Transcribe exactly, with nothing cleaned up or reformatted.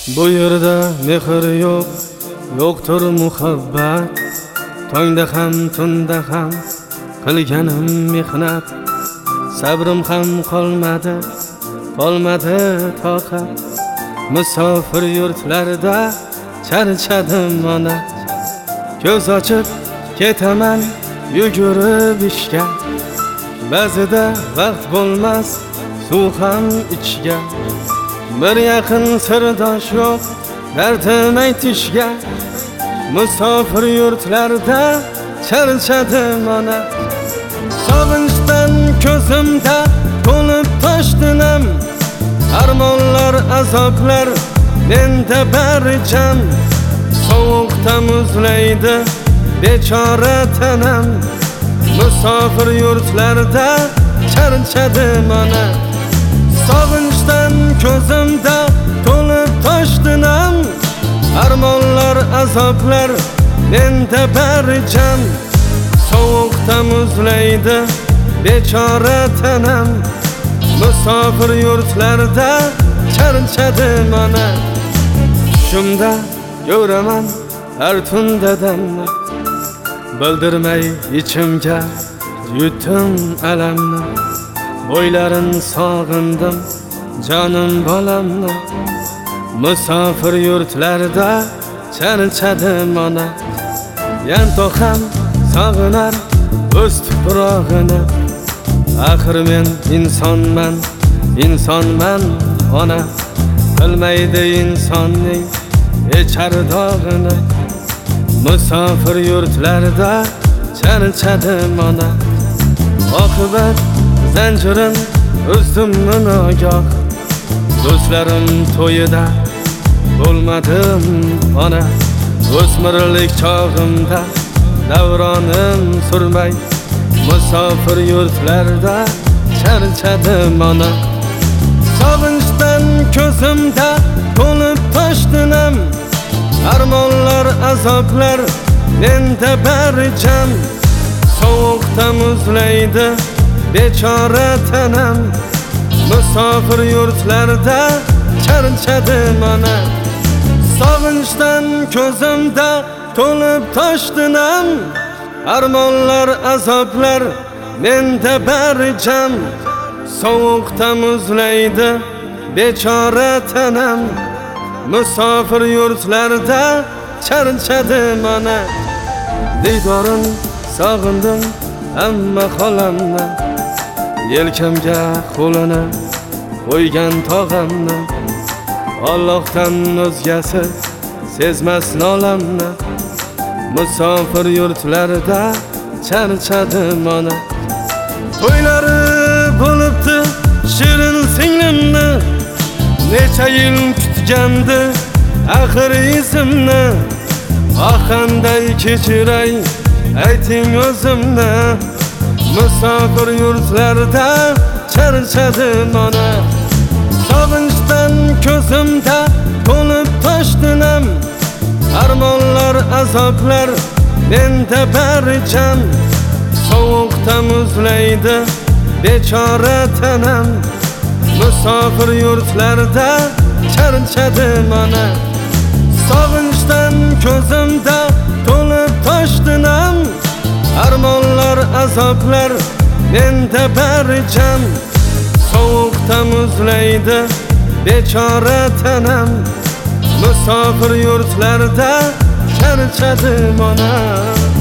Bu yerda mehr yo'q, yo'qdir muhabbat. Tongda ham, tunda ham qilganim mehnat. Sabrim ham qolmadi, qolmadi toqat. Musofir yurtlarda charchadim ona. Ko'z ochib ketaman yugurib ishga. Ba'zida vaqt bo'lmas suv ham ichga. Bir yaqin sirdosh yo'q dardim aytishga. Musofir yurtlarda charchadim ona. Sog'inchdan ko'zimda to'lib toshdim. Armonlar, azoblar menda barjam. Sovuqda muzlaydi bechora tanam. Musofir yurtlarda charchadim ona. Sog'inchdan ko'zimda to'lib toshdim. Armonlar, azoblar menda barjam. Sovuqda muzlaydi bechora tanam. Musofir yurtlarda charchadim ona. Tushimda ko'raman har tundadamni. Bildirmay ichimga yutdim alamni. Bo'ylarin sog'indim jonim bolamni. Musofir yurtlarda charchadim ona. Yantoq ham sog'inar o'z tuprog'ini. Axir men insonman, insonman ona. Bilmaydi insonning echar dog'ini. Musofir yurtlarda charchadim ona. Oqibat zanjirin uzdim nogoh. Do'stlarim to'yida bo'lmadim ona. O'smirlik chog'imda davronim surmay. Musofir yurtlarda charchadim ona. Sog'inchdan ko'zimda to'lib toshdim. Armonlar, azoblar menda barjam. Sovuqda muzlaydi bechora tanam. Musofir yurtlarda charchadim ona. Sog'inchdan ko'zimda to'lib toshdim. Armonlar, azoblar menda barjam. Sovuqda muzlaydi bechora tanam. Musofir yurtlarda charchadim ona. Diydorin sog'indim hamma xolamni. Yelkamga qo'lini qo'ygan tog'amni. Allohdan o'zgasi sezmas nolamni. Musofir yurtlarda charchadim ona. To'ylari bo'libdi shirin singlimni. Necha yil kutgandi axir izimni. Ah qanday kechiray ayting o'zimni. Musofir yurtlarda charchadim ona. Sog'inchdan ko'zimda to'lib toshdim. Armonlar, azoblar menda barjam. Sovuqda muzlaydi bechora tanam. Musofir yurtlarda charchadim ona. Sog'inchdan ko'zimda to'lib toshdim. Armonlar, azoblar menda barjam. Sovuqda muzlaydi bechora tanam. Musofir yurtlarda charchadim ona.